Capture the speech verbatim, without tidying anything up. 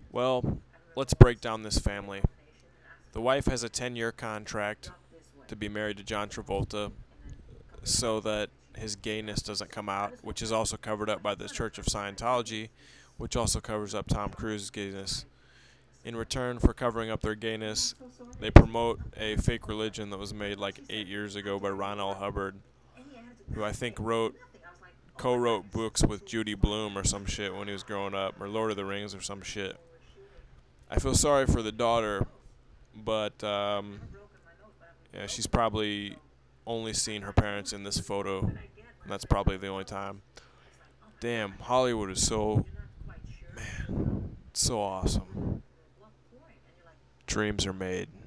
Well, let's break down this family. The wife has a ten-year contract to be married to John Travolta so that his gayness doesn't come out, which is also covered up by the Church of Scientology, which also covers up Tom Cruise's gayness. In return for covering up their gayness, they promote a fake religion that was made like eight years ago by Ron L. Hubbard, who I think wrote co-wrote books with Judy Blume or some shit when he was growing up, or Lord of the Rings or some shit. I feel sorry for the daughter, but um, yeah, she's probably only seen her parents in this photo, and that's probably the only time. Damn, Hollywood is so, man, so awesome. Dreams are made.